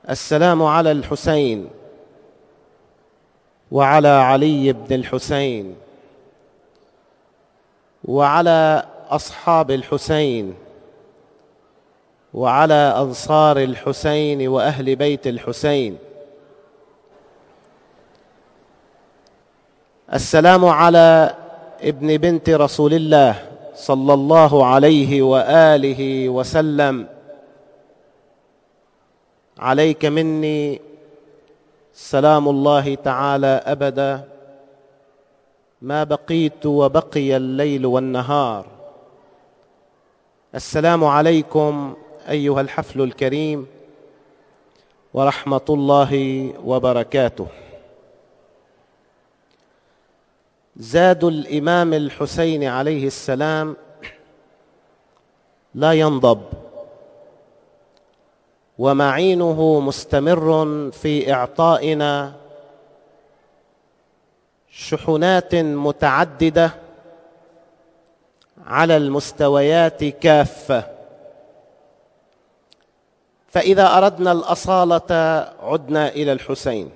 السلام على الحسين وعلى علي بن الحسين وعلى أصحاب الحسين وعلى أنصار الحسين وأهل بيت الحسين. السلام على ابن بنت رسول الله صلى الله عليه وآله وسلم. عليك مني سلام الله تعالى أبدا ما بقيت وبقي الليل والنهار. السلام عليكم أيها الحفل الكريم ورحمة الله وبركاته. زاد الإمام الحسين عليه السلام لا ينضب، ومعينه مستمر في إعطائنا شحنات متعددة على المستويات كافة. فإذا أردنا الأصالة عدنا إلى الحسين،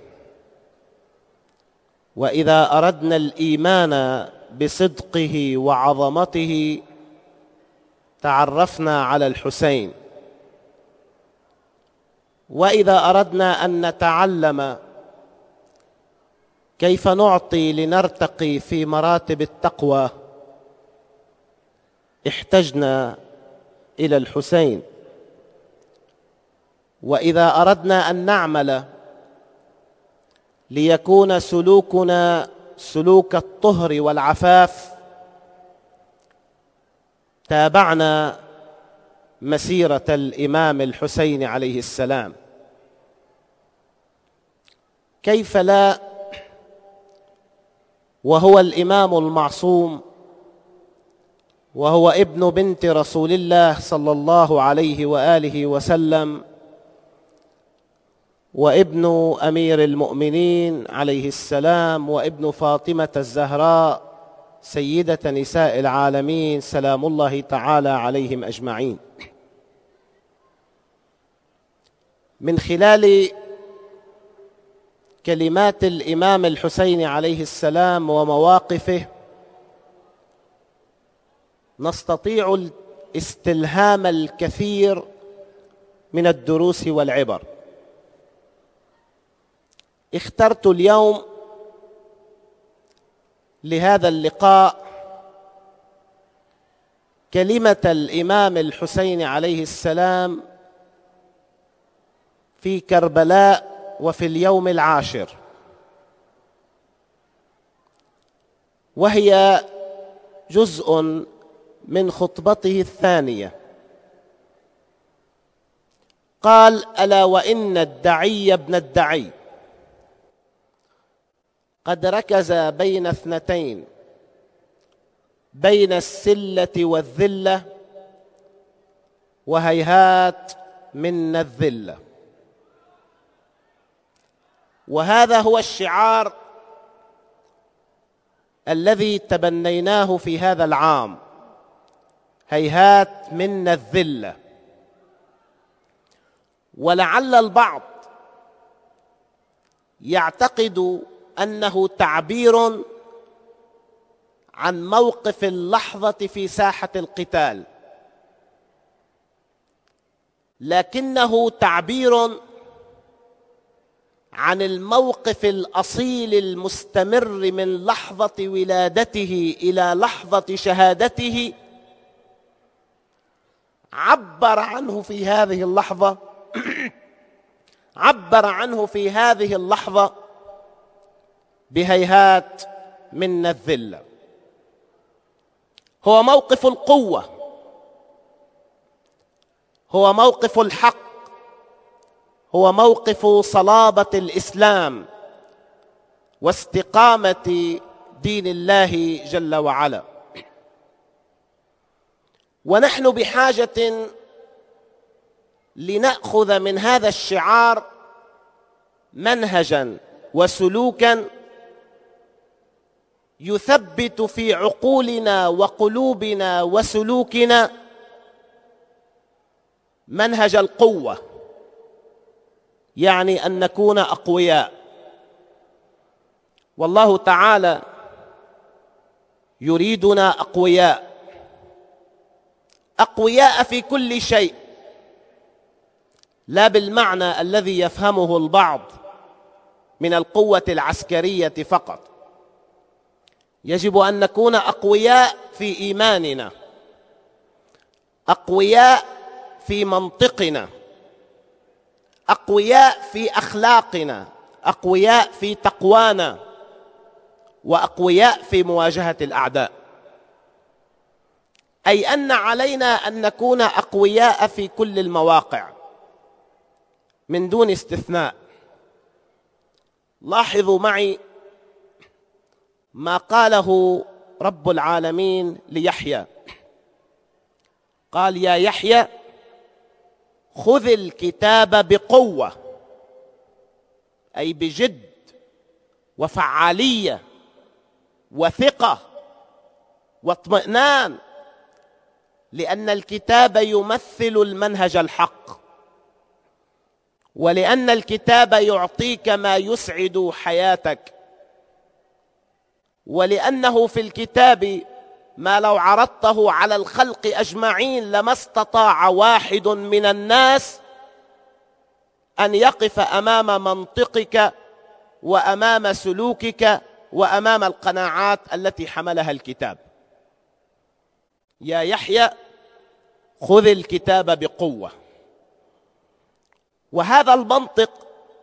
وإذا أردنا الإيمان بصدقه وعظمته تعرفنا على الحسين، وإذا أردنا أن نتعلم كيف نعطي لنرتقي في مراتب التقوى احتجنا إلى الحسين، وإذا أردنا أن نعمل ليكون سلوكنا سلوك الطهر والعفاف تابعنا مسيرة الإمام الحسين عليه السلام. كيف لا وهو الإمام المعصوم، وهو ابن بنت رسول الله صلى الله عليه وآله وسلم، وابن أمير المؤمنين عليه السلام، وابن فاطمة الزهراء سيدة نساء العالمين سلام الله تعالى عليهم أجمعين. من خلال كلمات الإمام الحسين عليه السلام ومواقفه نستطيع الاستلهام الكثير من الدروس والعبر. اخترت اليوم لهذا اللقاء كلمة الإمام الحسين عليه السلام في كربلاء وفي اليوم العاشر، وهي جزء من خطبته الثانية. قال: ألا وإن الدعي ابن الدعي قد ركز بين اثنتين، بين السلة والذلة، وهيهات من الذلة. وهذا هو الشعار الذي تبنيناه في هذا العام، هيهات من الذلة. ولعل البعض يعتقد أنه تعبير عن موقف اللحظة في ساحة القتال، لكنه تعبير عن الموقف الأصيل المستمر من لحظة ولادته إلى لحظة شهادته. عبر عنه في هذه اللحظة عبر عنه في هذه اللحظة بهيهات من الذلة. هو موقف القوة، هو موقف الحق، هو موقف صلابة الإسلام واستقامة دين الله جل وعلا. ونحن بحاجة لنأخذ من هذا الشعار منهجا وسلوكا يثبت في عقولنا وقلوبنا وسلوكنا منهج القوة، يعني أن نكون أقوياء. والله تعالى يريدنا أقوياء، أقوياء في كل شيء، لا بالمعنى الذي يفهمه البعض من القوة العسكرية فقط. يجب أن نكون أقوياء في إيماننا، أقوياء في منطقنا، أقوياء في أخلاقنا، أقوياء في تقوانا، وأقوياء في مواجهة الأعداء. أي أن علينا أن نكون أقوياء في كل المواقع من دون استثناء. لاحظوا معي ما قاله رب العالمين ليحيى، قال: يا يحيى خذ الكتاب بقوة، أي بجد وفعالية وثقة واطمئنان، لأن الكتاب يمثل المنهج الحق، ولأن الكتاب يعطيك ما يسعد حياتك، ولأنه في الكتاب ما لو عرضته على الخلق أجمعين لما استطاع واحد من الناس أن يقف أمام منطقك وأمام سلوكك وأمام القناعات التي حملها الكتاب. يا يحيى خذ الكتاب بقوة. وهذا المنطق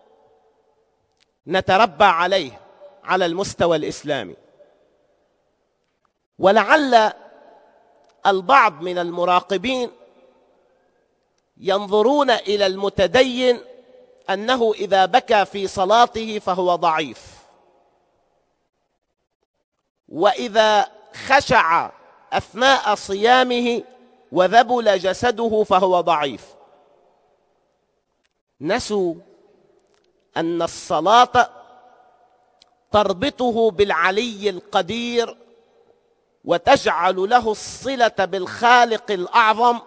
نتربى عليه على المستوى الإسلامي. ولعل البعض من المراقبين ينظرون إلى المتدين أنه إذا بكى في صلاته فهو ضعيف، وإذا خشع أثناء صيامه وذبل جسده فهو ضعيف. نسوا أن الصلاة تربطه بالعلي القدير وتجعل له الصلة بالخالق الأعظم،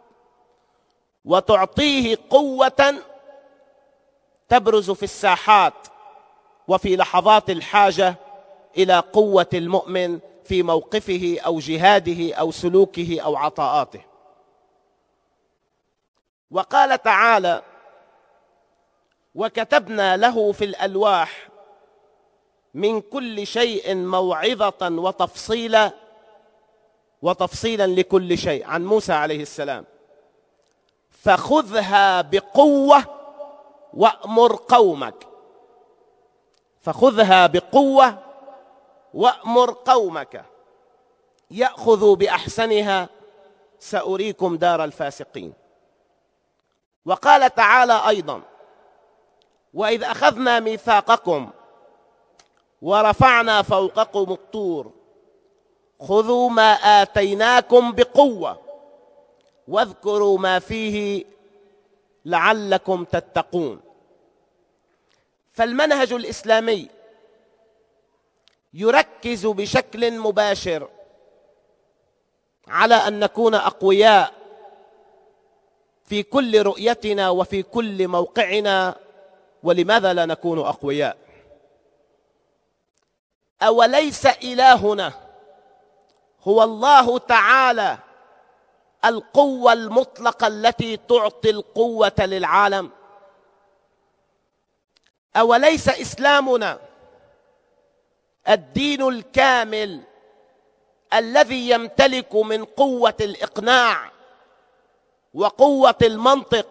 وتعطيه قوة تبرز في الساحات وفي لحظات الحاجة إلى قوة المؤمن في موقفه أو جهاده أو سلوكه أو عطاءاته. وقال تعالى: وكتبنا له في الألواح من كل شيء موعظة وتفصيلا لكل شيء، عن موسى عليه السلام، فخذها بقوة وأمر قومك. فخذها بقوة وأمر قومك يأخذوا بأحسنها سأريكم دار الفاسقين. وقال تعالى أيضا: وإذ أخذنا ميثاقكم ورفعنا فوقكم الطور خذوا ما آتيناكم بقوة واذكروا ما فيه لعلكم تتقون. فالمنهج الإسلامي يركز بشكل مباشر على أن نكون أقوياء في كل رؤيتنا وفي كل موقعنا. ولماذا لا نكون أقوياء؟ أوليس إلهنا هو الله تعالى القوة المطلقة التي تعطي القوة للعالم؟ أوليس إسلامنا الدين الكامل الذي يمتلك من قوة الإقناع وقوة المنطق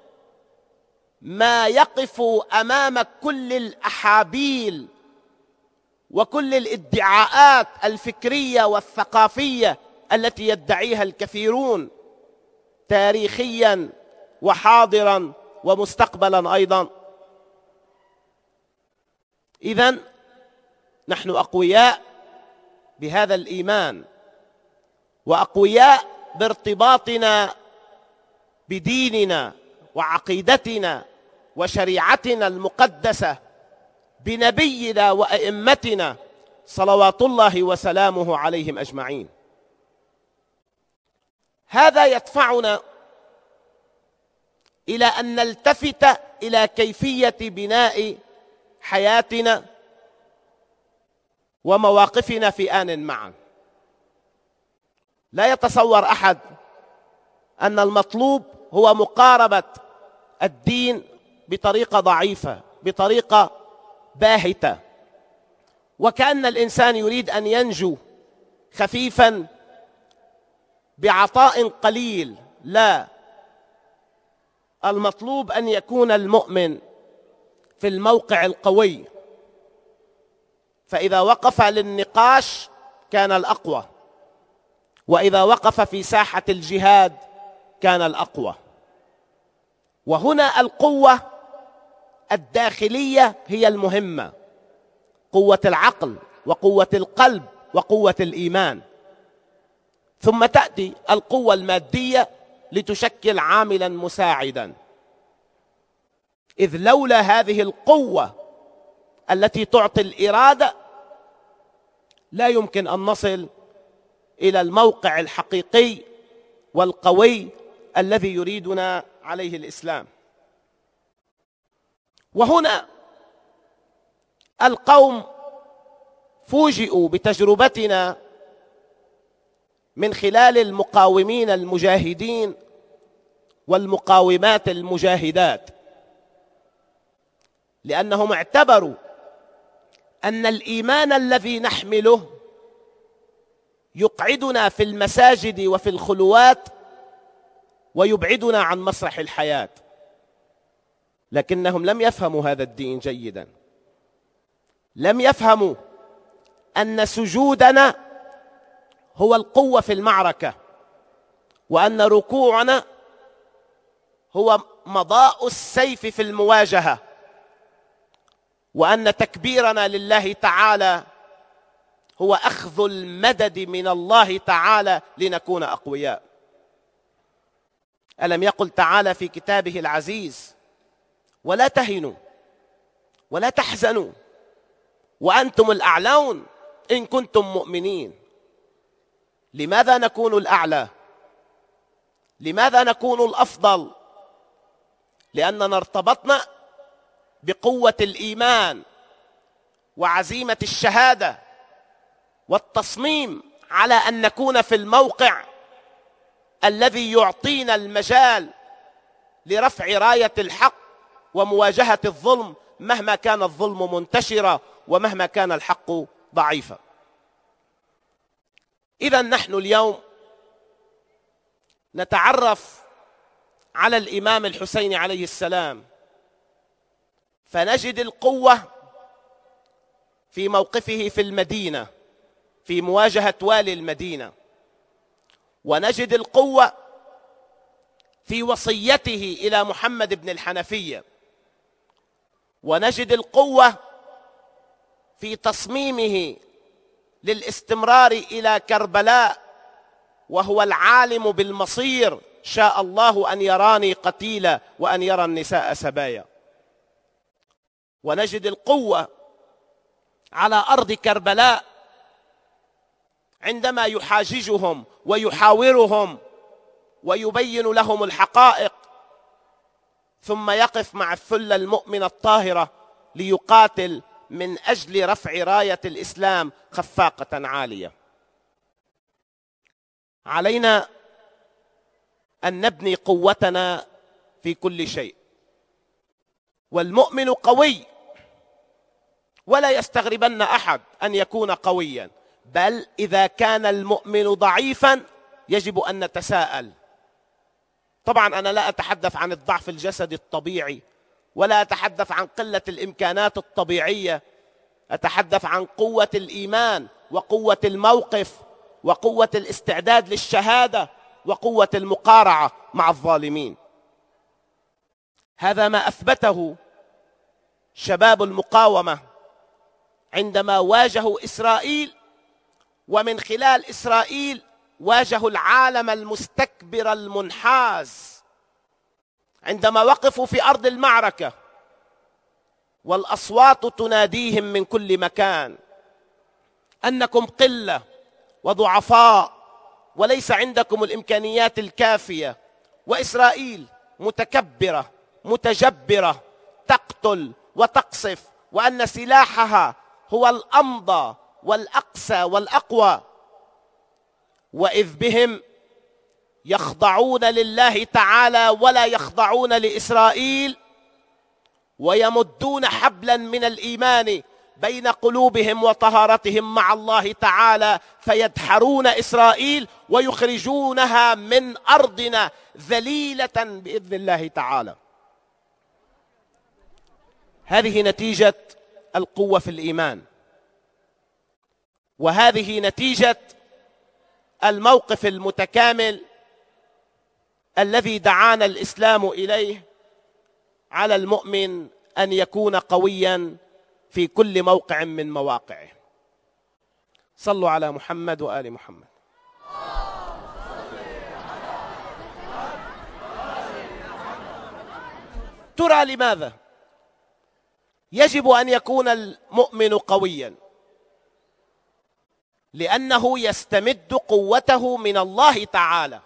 ما يقف أمام كل الأحابيل وكل الادعاءات الفكرية والثقافية التي يدعيها الكثيرون تاريخيا وحاضرا ومستقبلا أيضا؟ إذن نحن أقوياء بهذا الإيمان، وأقوياء بارتباطنا بديننا وعقيدتنا وشريعتنا المقدسة بنبينا وأئمتنا صلوات الله وسلامه عليهم أجمعين. هذا يدفعنا إلى أن نلتفت إلى كيفية بناء حياتنا ومواقفنا في آن معا. لا يتصور أحد أن المطلوب هو مقاربة الدين بطريقة ضعيفة، بطريقة باهتة، وكأن الإنسان يريد أن ينجو خفيفا بعطاء قليل. لا، المطلوب أن يكون المؤمن في الموقع القوي، فإذا وقف للنقاش كان الأقوى، وإذا وقف في ساحة الجهاد كان الأقوى. وهنا القوة الداخلية هي المهمة، قوة العقل وقوة القلب وقوة الإيمان، ثم تأتي القوة المادية لتشكل عاملا مساعدا. إذ لولا هذه القوة التي تعطي الإرادة لا يمكن أن نصل إلى الموقع الحقيقي والقوي الذي يريدنا عليه الإسلام. وهنا القوم فوجئوا بتجربتنا من خلال المقاومين المجاهدين والمقاومات المجاهدات، لأنهم اعتبروا أن الإيمان الذي نحمله يقعدنا في المساجد وفي الخلوات ويبعدنا عن مسرح الحياة، لكنهم لم يفهموا هذا الدين جيدا. لم يفهموا أن سجودنا هو القوة في المعركة، وأن ركوعنا هو مضاء السيف في المواجهة، وأن تكبيرنا لله تعالى هو أخذ المدد من الله تعالى لنكون أقوياء. ألم يقل تعالى في كتابه العزيز: ولا تهنوا ولا تحزنوا وأنتم الأعلون إن كنتم مؤمنين. لماذا نكون الأعلى؟ لماذا نكون الأفضل؟ لأننا ارتبطنا بقوة الإيمان وعزيمة الشهادة والتصميم على أن نكون في الموقع الذي يعطينا المجال لرفع راية الحق ومواجهة الظلم مهما كان الظلم منتشرا ومهما كان الحق ضعيفا. إذن نحن اليوم نتعرف على الإمام الحسين عليه السلام، فنجد القوة في موقفه في المدينة في مواجهة والي المدينة، ونجد القوة في وصيته إلى محمد بن الحنفية، ونجد القوة في تصميمه للاستمرار إلى كربلاء وهو العالم بالمصير: شاء الله أن يراني قتيلا وأن يرى النساء سبايا. ونجد القوة على أرض كربلاء عندما يحاججهم ويحاورهم ويبين لهم الحقائق، ثم يقف مع الثلة المؤمنة الطاهرة ليقاتل من أجل رفع راية الإسلام خفاقة عالية. علينا أن نبني قوتنا في كل شيء، والمؤمن قوي، ولا يستغربن أحد أن يكون قويا، بل إذا كان المؤمن ضعيفا يجب أن نتساءل. طبعا أنا لا أتحدث عن الضعف الجسدي الطبيعي، ولا أتحدث عن قلة الإمكانات الطبيعية، أتحدث عن قوة الإيمان وقوة الموقف وقوة الاستعداد للشهادة وقوة المقارعة مع الظالمين. هذا ما أثبته شباب المقاومة عندما واجهوا إسرائيل، ومن خلال إسرائيل واجهوا العالم المستكبر المنحاز، عندما وقفوا في أرض المعركة والأصوات تناديهم من كل مكان أنكم قلة وضعفاء وليس عندكم الإمكانيات الكافية، وإسرائيل متكبرة متجبرة تقتل وتقصف، وأن سلاحها هو الأمضى والأقسى والأقوى، وإذ بهم يخضعون لله تعالى ولا يخضعون لإسرائيل، ويمدون حبلا من الإيمان بين قلوبهم وطهارتهم مع الله تعالى، فيدحرون إسرائيل ويخرجونها من أرضنا ذليلة بإذن الله تعالى. هذه نتيجة القوة في الإيمان، وهذه نتيجة الموقف المتكامل الذي دعانا الإسلام إليه. على المؤمن أن يكون قويا في كل موقع من مواقعه. صلوا على محمد وآل محمد. ترى لماذا يجب أن يكون المؤمن قويا؟ لأنه يستمد قوته من الله تعالى.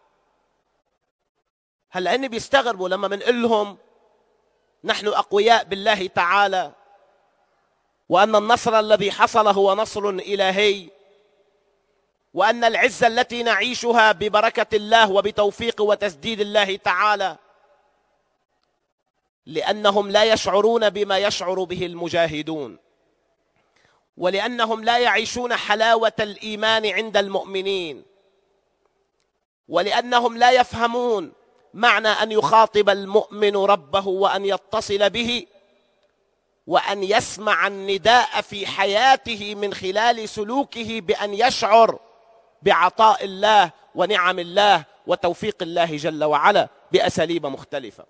هلا إني بيستغربوا لما بنقول لهم نحن أقوياء بالله تعالى، وأن النصر الذي حصل هو نصر إلهي، وأن العزة التي نعيشها ببركة الله وبتوفيق وتسديد الله تعالى، لأنهم لا يشعرون بما يشعر به المجاهدون، ولأنهم لا يعيشون حلاوة الإيمان عند المؤمنين، ولأنهم لا يفهمون معنى أن يخاطب المؤمن ربه وأن يتصل به وأن يسمع النداء في حياته من خلال سلوكه بأن يشعر بعطاء الله ونعم الله وتوفيق الله جل وعلا بأساليب مختلفة.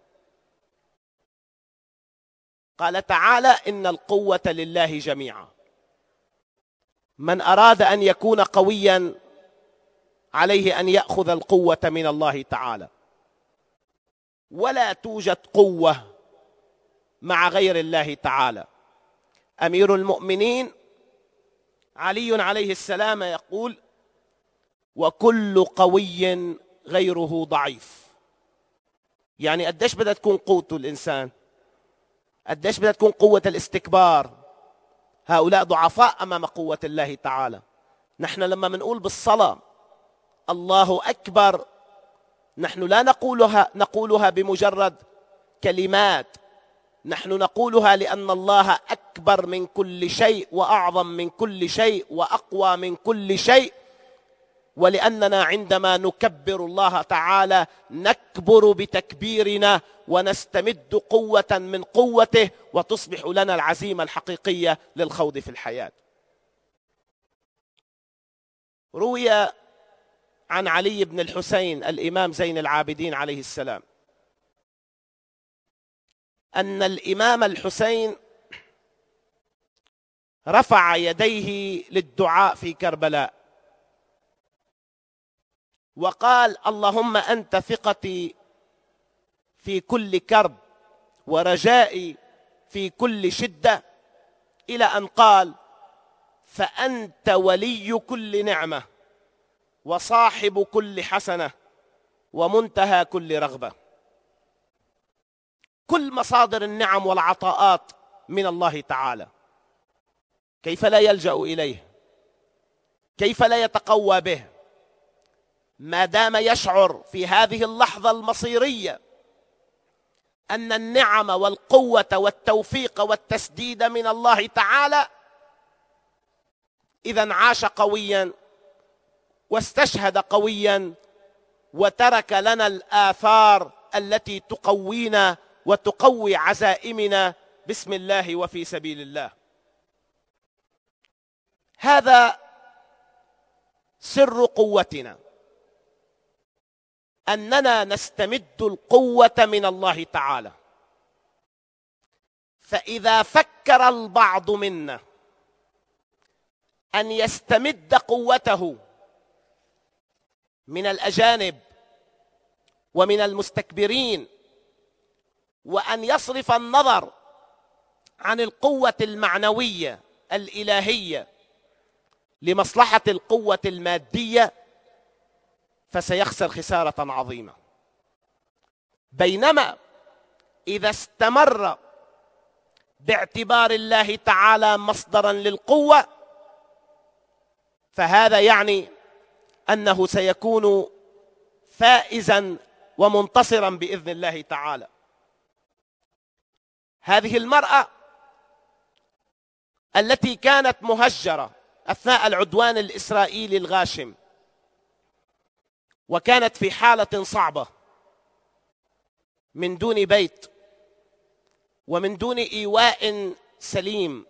قال تعالى: إن القوة لله جميعا. من أراد أن يكون قويا عليه أن يأخذ القوة من الله تعالى، ولا توجد قوة مع غير الله تعالى. أمير المؤمنين علي عليه السلام يقول: وكل قوي غيره ضعيف. يعني قديش بدها تكون قوته الإنسان؟ قديش بدها تكون قوة الاستكبار؟ هؤلاء ضعفاء أمام قوة الله تعالى. نحن لما منقول بالصلاة الله أكبر، نحن لا نقولها بمجرد كلمات، نحن نقولها لأن الله أكبر من كل شيء وأعظم من كل شيء وأقوى من كل شيء، ولأننا عندما نكبر الله تعالى نكبر بتكبيرنا ونستمد قوة من قوته، وتصبح لنا العزيمة الحقيقية للخوض في الحياة. روي عن علي بن الحسين الإمام زين العابدين عليه السلام أن الإمام الحسين رفع يديه للدعاء في كربلاء وقال: اللهم أنت ثقتي في كل كرب ورجائي في كل شدة، إلى أن قال: فأنت ولي كل نعمة وصاحب كل حسنة ومنتهى كل رغبة. كل مصادر النعم والعطاءات من الله تعالى، كيف لا يلجأ إليه؟ كيف لا يتقوى به ما دام يشعر في هذه اللحظة المصيرية أن النعم والقوة والتوفيق والتسديد من الله تعالى؟ إذن عاش قويا واستشهد قويا وترك لنا الآثار التي تقوينا وتقوي عزائمنا بسم الله وفي سبيل الله. هذا سر قوتنا، أننا نستمد القوة من الله تعالى. فإذا فكر البعض منا أن يستمد قوته من الأجانب ومن المستكبرين، وأن يصرف النظر عن القوة المعنوية الإلهية لمصلحة القوة المادية، فسيخسر خسارة عظيمة. بينما إذا استمر باعتبار الله تعالى مصدرا للقوة فهذا يعني أنه سيكون فائزا ومنتصرا بإذن الله تعالى. هذه المرأة التي كانت مهجرة أثناء العدوان الإسرائيلي الغاشم وكانت في حالة صعبة من دون بيت ومن دون إيواء سليم،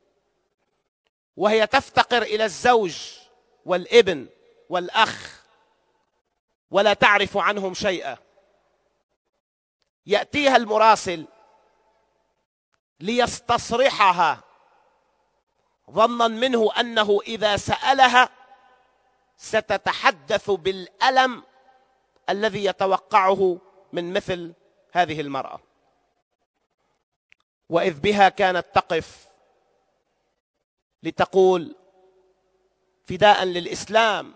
وهي تفتقر إلى الزوج والابن والأخ ولا تعرف عنهم شيئا، يأتيها المراسل ليستصرحها ظنا منه أنه إذا سألها ستتحدث بالألم الذي يتوقعه من مثل هذه المرأة. وإذ بها كانت تقف لتقول فداء للإسلام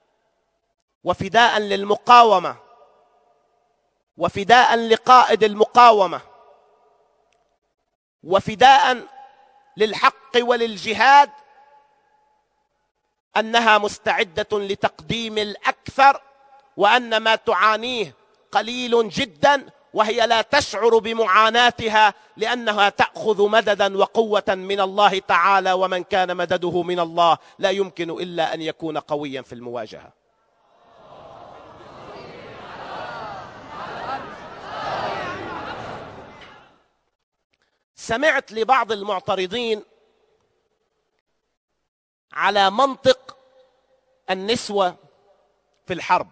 وفداء للمقاومة وفداء لقائد المقاومة وفداء للحق وللجهاد، أنها مستعدة لتقديم الأكثر، وأن ما تعانيه قليل جدا وهي لا تشعر بمعاناتها لأنها تأخذ مددا وقوة من الله تعالى، ومن كان مدده من الله لا يمكن إلا أن يكون قويا في المواجهة. سمعت لبعض المعترضين على منطق النسوة في الحرب،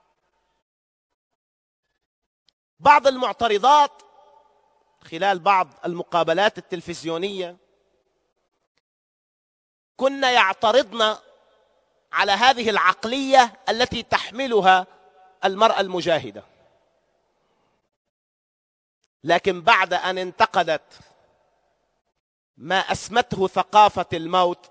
بعض المعترضات خلال بعض المقابلات التلفزيونية كنا يعترضن على هذه العقلية التي تحملها المرأة المجاهدة، لكن بعد أن انتقدت ما أسمته ثقافة الموت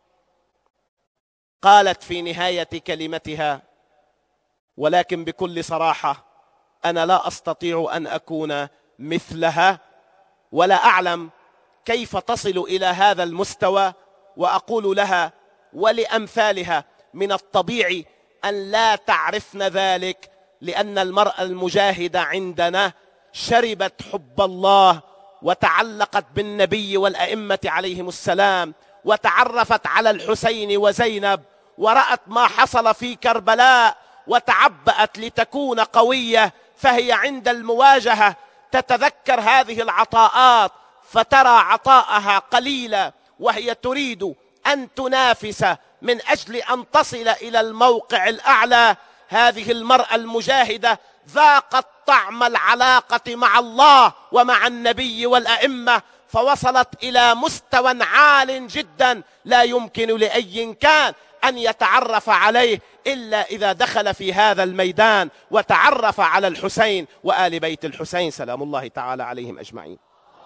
قالت في نهاية كلمتها: ولكن بكل صراحة أنا لا أستطيع أن أكون مثلها ولا أعلم كيف تصل إلى هذا المستوى. وأقول لها ولأمثالها من الطبيعي أن لا تعرفن ذلك، لأن المرأة المجاهدة عندنا شربت حب الله وتعلقت بالنبي والأئمة عليهم السلام، وتعرفت على الحسين وزينب، ورأت ما حصل في كربلاء وتعبأت لتكون قوية، فهي عند المواجهة تتذكر هذه العطاءات فترى عطاءها قليلة، وهي تريد أن تنافس من أجل أن تصل إلى الموقع الأعلى. هذه المرأة المجاهدة ذاقت طعم العلاقة مع الله ومع النبي والأئمة، فوصلت إلى مستوى عال جدا لا يمكن لأي كان أن يتعرف عليه إلا إذا دخل في هذا الميدان وتعرف على الحسين وآل بيت الحسين سلام الله تعالى عليهم أجمعين.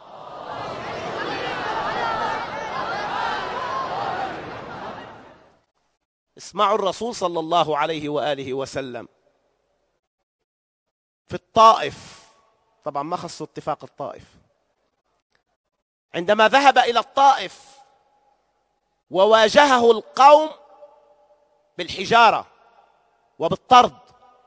اسمعوا الرسول صلى الله عليه وآله وسلم في الطائف، طبعا ما خصوا اتفاق الطائف، عندما ذهب إلى الطائف وواجهه القوم بالحجارة وبالطرد،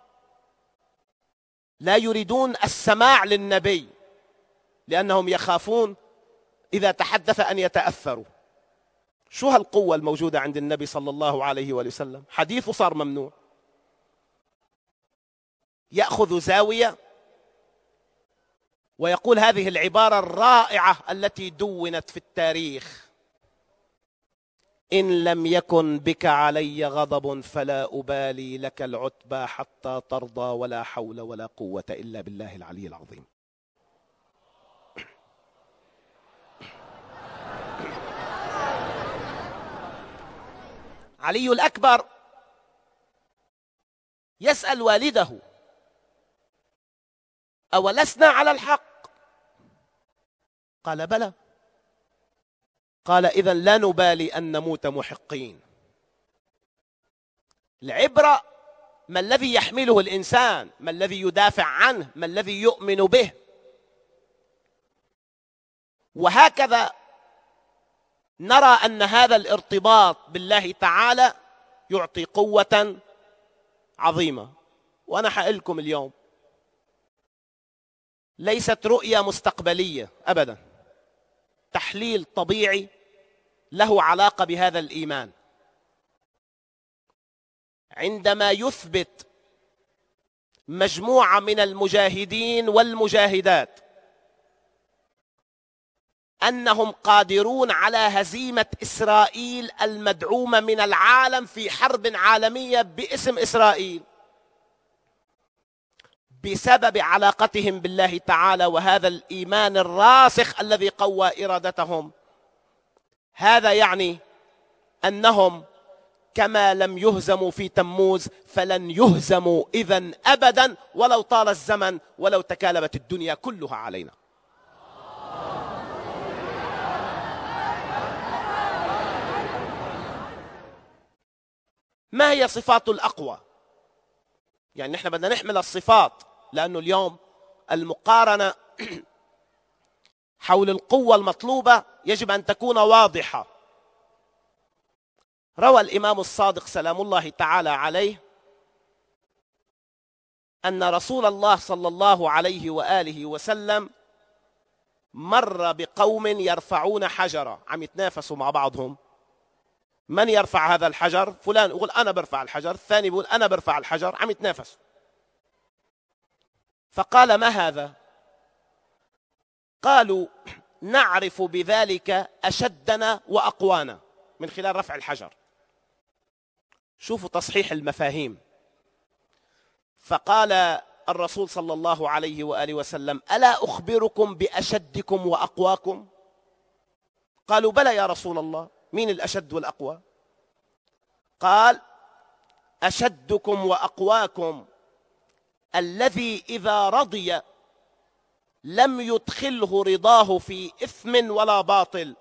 لا يريدون السماع للنبي لأنهم يخافون إذا تحدث أن يتأثروا. شو هالقوة الموجودة عند النبي صلى الله عليه وآله وسلم؟ حديثه صار ممنوع، يأخذ زاوية ويقول هذه العبارة الرائعة التي دونت في التاريخ: إن لم يكن بك علي غضب فلا أبالي لك العتبى حتى ترضى ولا حول ولا قوة إلا بالله العلي العظيم. علي الأكبر يسأل والده: أولسنا على الحق؟ قال: بلى. قال: إذن لا نبالي أن نموت محقين. العبرة ما الذي يحمله الإنسان؟ ما الذي يدافع عنه؟ ما الذي يؤمن به؟ وهكذا نرى أن هذا الارتباط بالله تعالى يعطي قوة عظيمة. وأنا حقول لكم اليوم ليست رؤية مستقبلية أبدا، تحليل طبيعي له علاقة بهذا الإيمان. عندما يثبت مجموعة من المجاهدين والمجاهدات أنهم قادرون على هزيمة إسرائيل المدعومة من العالم في حرب عالمية باسم إسرائيل بسبب علاقتهم بالله تعالى وهذا الإيمان الراسخ الذي قوى إرادتهم، هذا يعني أنهم كما لم يهزموا في تموز فلن يهزموا إذن أبدا ولو طال الزمن ولو تكالبت الدنيا كلها علينا. ما هي صفات الأقوى؟ يعني نحن بدنا نحمل الصفات، لأنه اليوم المقارنة حول القوة المطلوبة يجب أن تكون واضحة. روى الإمام الصادق سلام الله تعالى عليه أن رسول الله صلى الله عليه وآله وسلم مر بقوم يرفعون حجرة، عم يتنافسوا مع بعضهم من يرفع هذا الحجر. فلان يقول أنا برفع الحجر، الثاني يقول أنا برفع الحجر، عم يتنافسوا. فقال ما هذا؟ قالوا نعرف بذلك أشدنا وأقوانا من خلال رفع الحجر. شوفوا تصحيح المفاهيم. فقال الرسول صلى الله عليه وآله وسلم ألا أخبركم بأشدكم وأقواكم؟ قالوا بلى يا رسول الله، مين الأشد والأقوى؟ قال أشدكم وأقواكم الذي إذا رضي لم يدخله رضاه في إثم ولا باطل،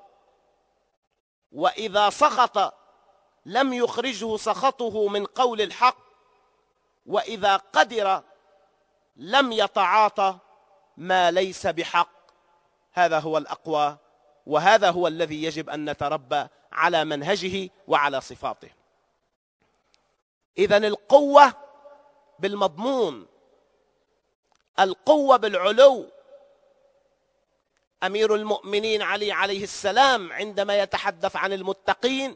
وإذا سخط لم يخرجه سخطه من قول الحق، وإذا قدر لم يتعاطى ما ليس بحق. هذا هو الأقوى، وهذا هو الذي يجب أن نتربى على منهجه وعلى صفاته. إذن القوة بالمضمون، القوة بالعلو. أمير المؤمنين علي عليه السلام عندما يتحدث عن المتقين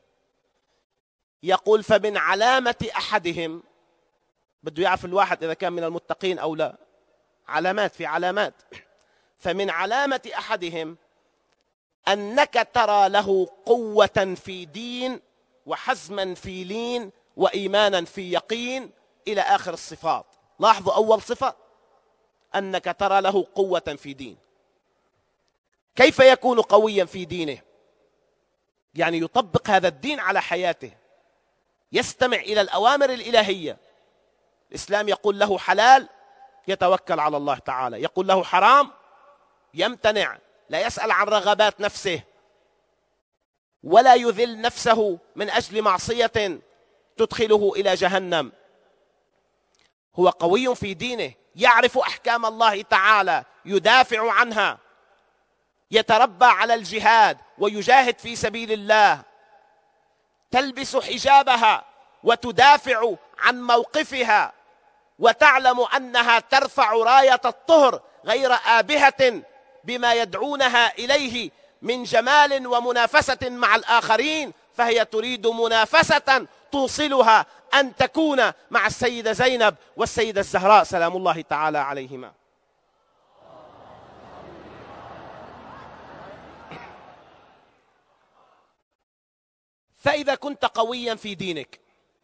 يقول فمن علامة أحدهم، بده يعرف الواحد إذا كان من المتقين أو لا، علامات في علامات. فمن علامة أحدهم أنك ترى له قوة في دين وحزما في لين وإيمانا في يقين إلى آخر الصفات. لاحظوا أول صفة أنك ترى له قوة في دين. كيف يكون قويا في دينه؟ يعني يطبق هذا الدين على حياته، يستمع إلى الأوامر الإلهية. الإسلام يقول له حلال يتوكل على الله تعالى، يقول له حرام يمتنع، لا يسأل عن رغبات نفسه ولا يذل نفسه من أجل معصية تدخله إلى جهنم. هو قوي في دينه، يعرف أحكام الله تعالى، يدافع عنها، يتربى على الجهاد ويجاهد في سبيل الله، تلبس حجابها وتدافع عن موقفها، وتعلم أنها ترفع راية الطهر غير آبهة بما يدعونها إليه من جمال ومنافسة مع الآخرين، فهي تريد منافسة توصلها أن تكون مع السيدة زينب والسيدة الزهراء سلام الله تعالى عليهما. فإذا كنت قويا في دينك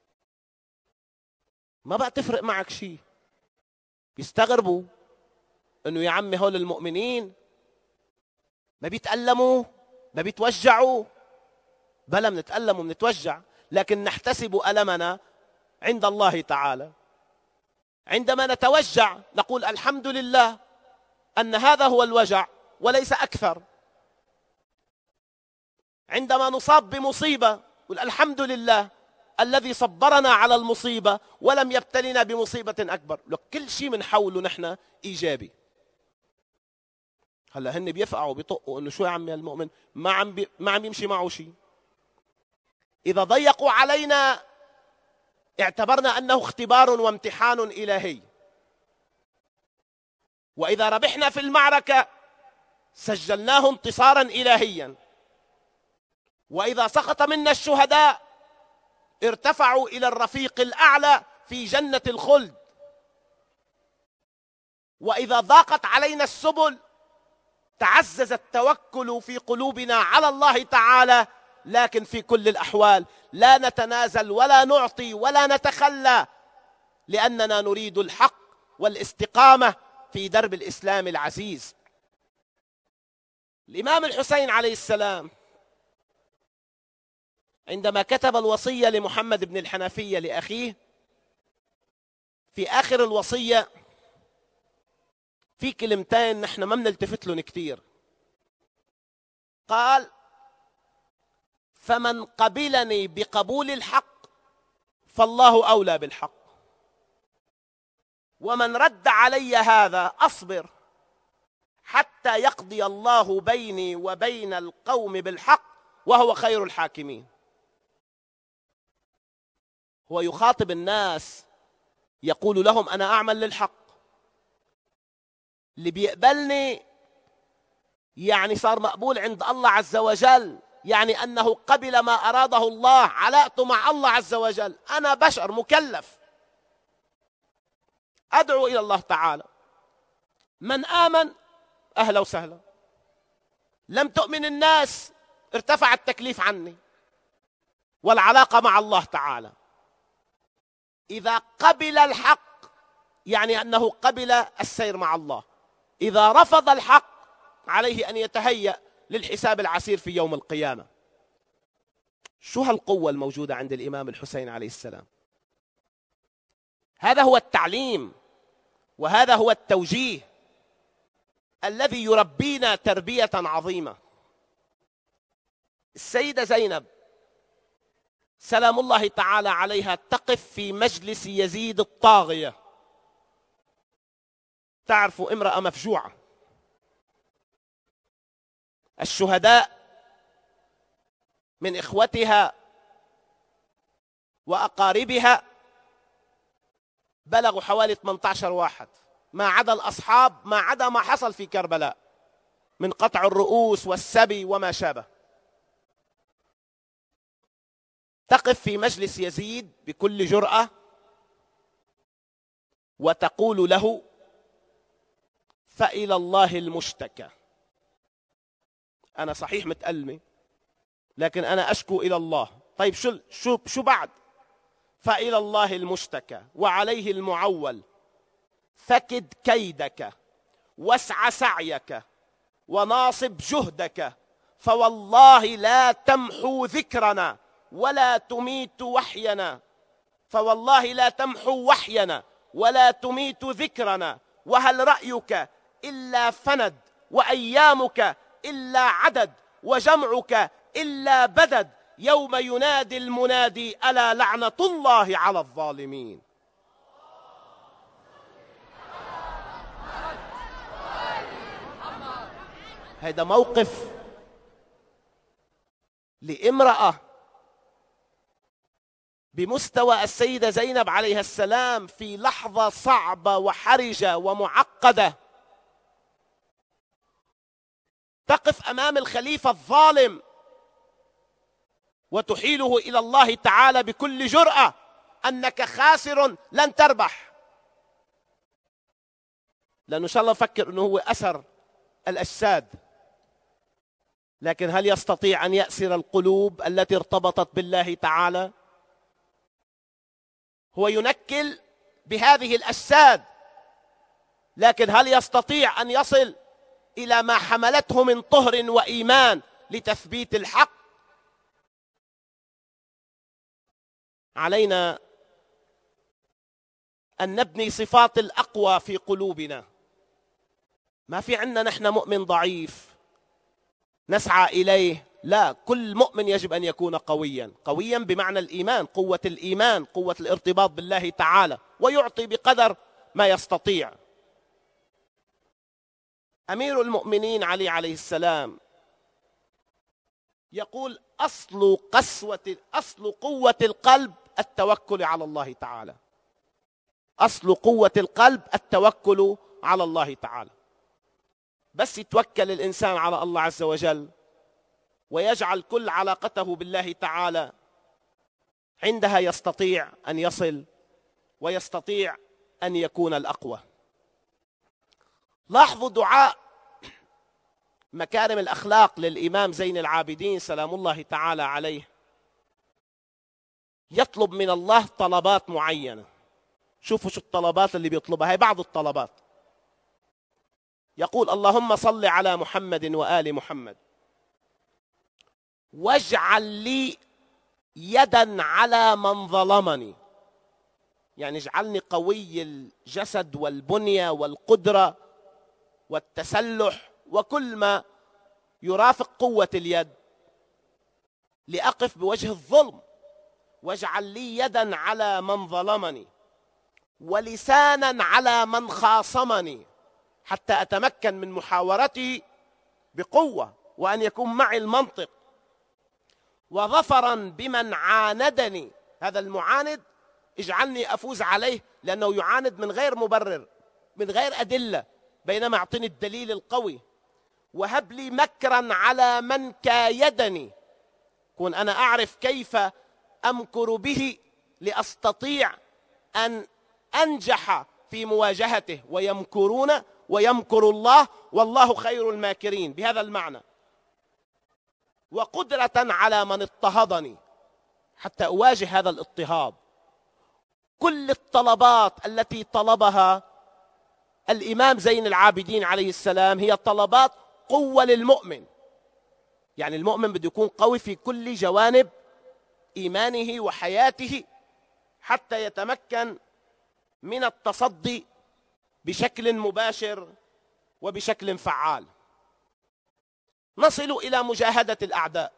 ما بقى تفرق معك شيء. يستغربوا انه يا عمي هول المؤمنين ما بيتألموا ما بيتوجعوا. بلا بنتألم وبنتوجع، لكن نحتسب ألمنا عند الله تعالى. عندما نتوجع نقول الحمد لله أن هذا هو الوجع وليس أكثر. عندما نصاب بمصيبة نقول الحمد لله الذي صبرنا على المصيبة ولم يبتلنا بمصيبة أكبر. لك كل شيء من حوله نحن إيجابي. هلا هن بيفقعوا بيطقوا إنه شو يا عمي المؤمن ما عم يمشي معه شيء. إذا ضيقوا علينا اعتبرنا أنه اختبار وامتحان إلهي، وإذا ربحنا في المعركة سجلناه انتصارا إلهيا، وإذا سقط منا الشهداء ارتفعوا إلى الرفيق الأعلى في جنة الخلد. وإذا ضاقت علينا السبل تعزز التوكل في قلوبنا على الله تعالى. لكن في كل الأحوال لا نتنازل ولا نعطي ولا نتخلى، لأننا نريد الحق والاستقامة في درب الإسلام العزيز. الإمام الحسين عليه السلام عندما كتب الوصية لمحمد بن الحنفية لأخيه، في آخر الوصية في كلمتين نحن ما بنلتفت لهم كثير. قال: فمن قبلني بقبول الحق فالله أولى بالحق، ومن رد علي هذا أصبر حتى يقضي الله بيني وبين القوم بالحق وهو خير الحاكمين. هو يخاطب الناس يقول لهم أنا أعمل للحق، اللي بيقبلني يعني صار مقبول عند الله عز وجل، يعني أنه قبل ما أراده الله، علاقته مع الله عز وجل. أنا بشر مكلف أدعو إلى الله تعالى، من آمن أهلا وسهلا، لم تؤمن الناس ارتفع التكليف عني، والعلاقة مع الله تعالى. إذا قبل الحق يعني أنه قبل السير مع الله، إذا رفض الحق عليه أن يتهيأ للحساب العسير في يوم القيامة. شو هالقوة الموجودة عند الإمام الحسين عليه السلام؟ هذا هو التعليم، وهذا هو التوجيه الذي يربينا تربية عظيمة. السيدة زينب سلام الله تعالى عليها تقف في مجلس يزيد الطاغية. تعرفوا امرأة مفجوعة، الشهداء من إخوتها وأقاربها بلغوا حوالي 18 واحد، ما عدا الأصحاب، ما عدا ما حصل في كربلاء من قطع الرؤوس والسبي وما شابه. تقف في مجلس يزيد بكل جرأة وتقول له: فإلى الله المشتكى. أنا صحيح متألمة لكن أنا أشكو إلى الله. طيب شو بعد؟ فإلى الله المشتكى وعليه المعول، فكد كيدك واسع سعيك وناصب جهدك، فوالله لا تمحو ذكرنا ولا تميت وحينا، فوالله لا تمحو وحينا ولا تميت ذكرنا، وهل رأيك إلا فند، وأيامك إلا عدد، وجمعك إلا بدد، يوم ينادي المنادي ألا لعنة الله على الظالمين. هذا موقف لامرأة بمستوى السيدة زينب عليها السلام في لحظة صعبة وحرجة ومعقدة، تقف أمام الخليفة الظالم وتحيله إلى الله تعالى بكل جرأة أنك خاسر لن تربح. لأنه إن شاء الله فكر أنه هو أسر الأجساد، لكن هل يستطيع أن يأسر القلوب التي ارتبطت بالله تعالى؟ هو ينكل بهذه الأجساد، لكن هل يستطيع أن يصل إلى ما حملته من طهر وإيمان لتثبيت الحق؟ علينا أن نبني صفات الأقوى في قلوبنا. ما في عندنا نحن مؤمن ضعيف نسعى إليه لا، كل مؤمن يجب أن يكون قويا، قويا بمعنى الإيمان، قوة الإيمان، قوة الارتباط بالله تعالى، ويعطي بقدر ما يستطيع. أمير المؤمنين علي عليه السلام يقول: أصل قوة القلب التوكل على الله تعالى. أصل قوة القلب التوكل على الله تعالى. بس يتوكل الإنسان على الله عز وجل ويجعل كل علاقته بالله تعالى، عندها يستطيع أن يصل ويستطيع أن يكون الأقوى. لاحظوا دعاء مكارم الأخلاق للإمام زين العابدين سلام الله تعالى عليه، يطلب من الله طلبات معينة. شوفوا شو الطلبات اللي بيطلبها، هي بعض الطلبات. يقول: اللهم صل على محمد وآل محمد، واجعل لي يدا على من ظلمني. يعني اجعلني قوي الجسد والبنية والقدرة والتسلح وكل ما يرافق قوة اليد لأقف بوجه الظلم. واجعل لي يدا على من ظلمني ولسانا على من خاصمني، حتى أتمكن من محاورته بقوة وأن يكون معي المنطق. وظفرا بمن عاندني، هذا المعاند اجعلني أفوز عليه، لأنه يعاند من غير مبرر، من غير أدلة، بينما أعطني الدليل القوي. وهب لي مكرا على من كايدني، كون أنا أعرف كيف أمكر به لأستطيع أن أنجح في مواجهته. ويمكرون ويمكر الله والله خير الماكرين، بهذا المعنى. وقدرة على من اضطهدني، حتى أواجه هذا الاضطهاد. كل الطلبات التي طلبها الإمام زين العابدين عليه السلام هي طلبات قوة للمؤمن. يعني المؤمن بده يكون قوي في كل جوانب إيمانه وحياته حتى يتمكن من التصدي بشكل مباشر وبشكل فعال. نصل إلى مجاهدة الأعداء،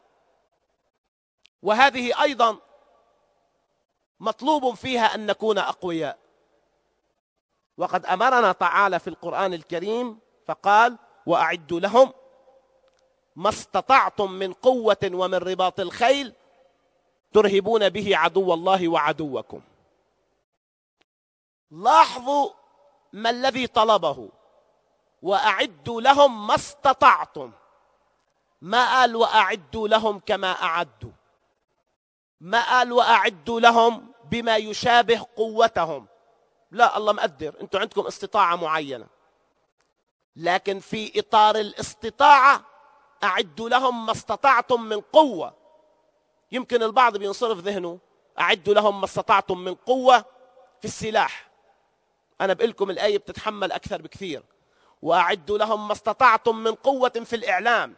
وهذه أيضا مطلوب فيها أن نكون أقوياء. وقد أمرنا تعالى في القرآن الكريم فقال: وأعدوا لهم ما استطعتم من قوة ومن رباط الخيل ترهبون به عدو الله وعدوكم. لاحظوا ما الذي طلبه: وأعدوا لهم ما استطعتم. ما قال وأعدوا لهم كما أعدوا، ما قال وأعدوا لهم بما يشابه قوتهم، لا، الله مقدر أنتم عندكم استطاعة معينة، لكن في إطار الاستطاعة أعدوا لهم ما استطعتم من قوة. يمكن البعض بينصرف ذهنه: أعدوا لهم ما استطعتم من قوة في السلاح. أنا بقول لكم الآية بتتحمل أكثر بكثير. وأعدوا لهم ما استطعتم من قوة في الإعلام،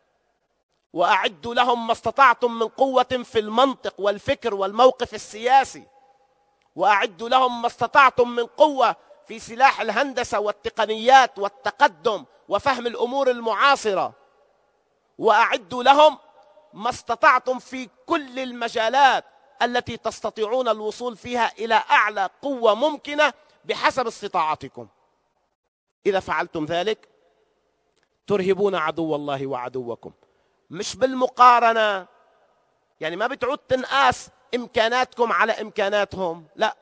وأعدوا لهم ما استطعتم من قوة في المنطق والفكر والموقف السياسي، وأعدوا لهم ما استطعتم من قوة في سلاح الهندسة والتقنيات والتقدم وفهم الأمور المعاصرة، وأعدوا لهم ما استطعتم في كل المجالات التي تستطيعون الوصول فيها إلى أعلى قوة ممكنة بحسب استطاعتكم. إذا فعلتم ذلك ترهبون عدو الله وعدوكم. مش بالمقارنة، يعني ما بتعود تنقاس إمكاناتكم على إمكاناتهم، لا،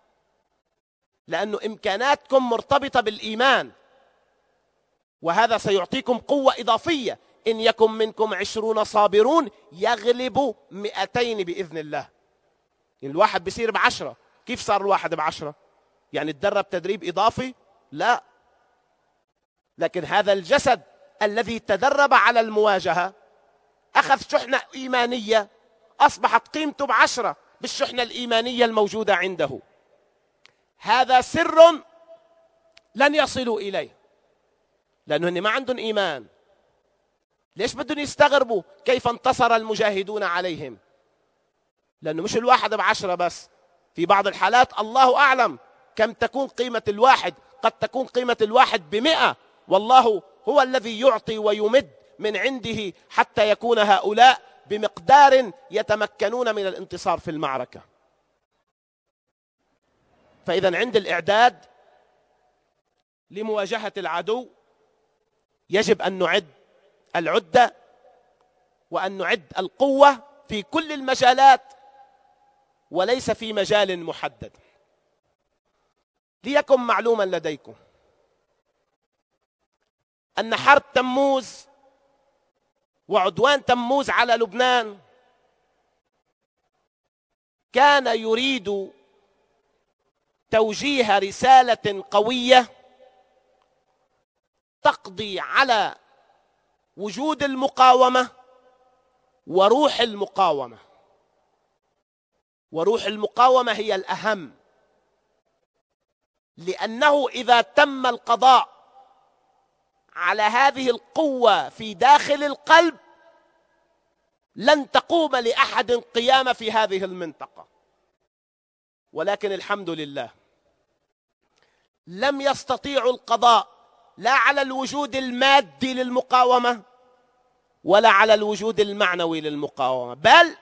لأنه إمكاناتكم مرتبطة بالإيمان، وهذا سيعطيكم قوة إضافية. إن يكن منكم 20 صابرون يغلبوا 200 بإذن الله. يعني الواحد بيصير ب10، كيف صار الواحد ب10؟ يعني تدرب تدريب إضافي؟ لا، لكن هذا الجسد الذي تدرب على المواجهة أخذ شحنة إيمانية، أصبحت قيمته ب10 بالشحنة الإيمانية الموجودة عنده. هذا سر لن يصلوا إليه، لأنه ما عندهم إيمان. ليش بدهم يستغربوا كيف انتصر المجاهدون عليهم؟ لأنه مش الواحد ب10 بس، في بعض الحالات الله أعلم كم تكون قيمة الواحد، قد تكون قيمة الواحد ب100، والله هو الذي يعطي ويمد من عنده حتى يكون هؤلاء بمقدار يتمكنون من الانتصار في المعركة. فإذا عند الإعداد لمواجهة العدو يجب أن نعد العدة وأن نعد القوة في كل المجالات وليس في مجال محدد. ليكن معلوما لديكم أن حرب تموز وعدوان تموز على لبنان كان يريد توجيه رسالة قوية تقضي على وجود المقاومة وروح المقاومة. وروح المقاومة هي الأهم، لأنه إذا تم القضاء على هذه القوة في داخل القلب لن تقوم لأحد قيام في هذه المنطقة. ولكن الحمد لله لم يستطيعوا القضاء لا على الوجود المادي للمقاومة ولا على الوجود المعنوي للمقاومة، بل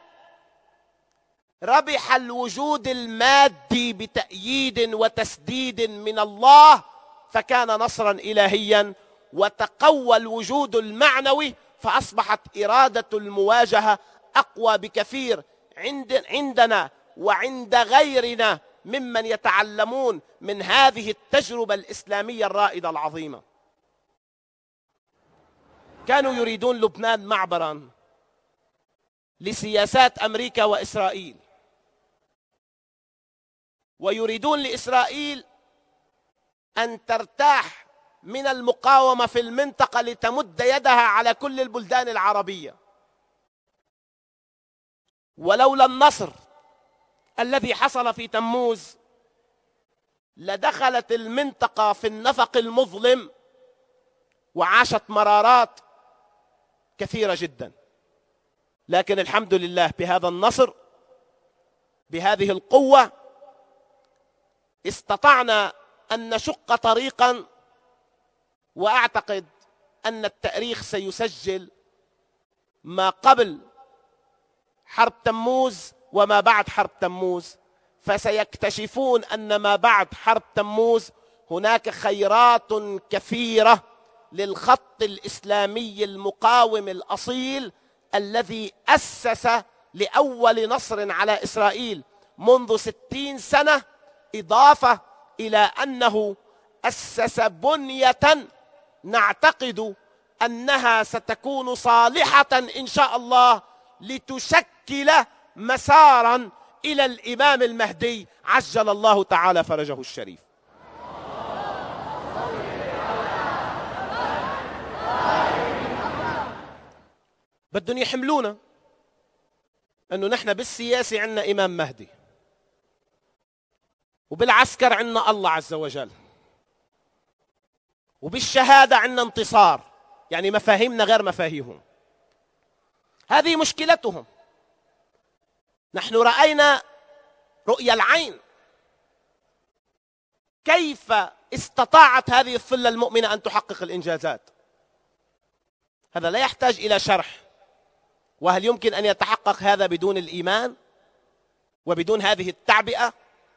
ربح الوجود المادي بتأييد وتسديد من الله فكان نصرا إلهيا، وتقوى الوجود المعنوي فأصبحت إرادة المواجهة أقوى بكثير عندنا وعند غيرنا ممن يتعلمون من هذه التجربة الإسلامية الرائدة العظيمة. كانوا يريدون لبنان معبرا لسياسات أمريكا وإسرائيل، ويريدون لإسرائيل أن ترتاح من المقاومة في المنطقة لتمد يدها على كل البلدان العربية. ولولا النصر الذي حصل في تموز لدخلت المنطقة في النفق المظلم وعاشت مرارات كثيرة جدا. لكن الحمد لله بهذا النصر بهذه القوة استطعنا أن نشق طريقا، وأعتقد أن التاريخ سيسجل ما قبل حرب تموز وما بعد حرب تموز، فسيكتشفون أن ما بعد حرب تموز هناك خيرات كثيرة للخط الإسلامي المقاوم الأصيل الذي أسس لأول نصر على إسرائيل منذ 60 سنة، إضافة إلى أنه أسس بنية نعتقد أنها ستكون صالحة إن شاء الله لتشكل مسارا إلى الإمام المهدي عجل الله تعالى فرجه الشريف. بدهم يحملونا أنه نحن بالسياسة عندنا إمام مهدي وبالعسكر عندنا الله عز وجل وبالشهادة عندنا انتصار، يعني مفاهيمنا غير مفاهيمهم. هذه مشكلتهم. نحن رأينا رؤيا العين كيف استطاعت هذه الثلة المؤمنة أن تحقق الإنجازات. هذا لا يحتاج إلى شرح. وهل يمكن أن يتحقق هذا بدون الإيمان وبدون هذه التعبئة؟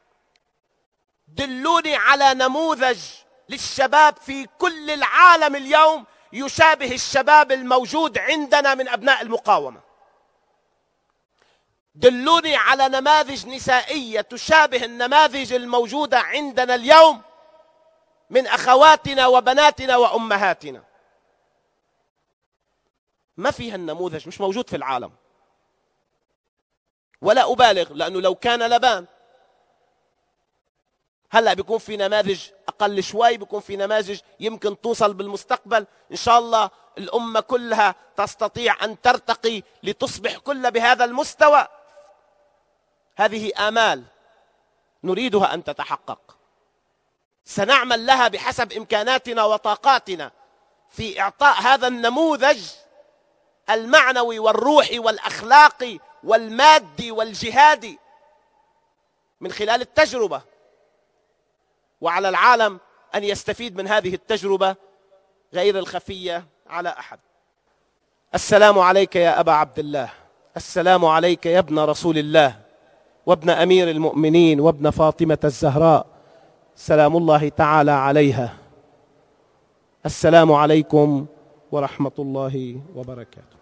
دلوني على نموذج للشباب في كل العالم اليوم يشابه الشباب الموجود عندنا من أبناء المقاومة. دلوني على نماذج نسائية تشابه النماذج الموجودة عندنا اليوم من أخواتنا وبناتنا وأمهاتنا. ما فيها النموذج، مش موجود في العالم. ولا أبالغ لأنه لو كان لبان. هلأ بيكون في نماذج أقل شوي، بيكون في نماذج يمكن توصل بالمستقبل إن شاء الله الأمة كلها تستطيع أن ترتقي لتصبح كلها بهذا المستوى. هذه آمال نريدها أن تتحقق، سنعمل لها بحسب إمكاناتنا وطاقاتنا في إعطاء هذا النموذج المعنوي والروحي والأخلاقي والمادي والجهادي من خلال التجربة، وعلى العالم أن يستفيد من هذه التجربة غير الخفية على أحد. السلام عليك يا أبا عبد الله، السلام عليك يا ابن رسول الله وابن أمير المؤمنين وابن فاطمة الزهراء سلام الله تعالى عليها. السلام عليكم ورحمة الله وبركاته.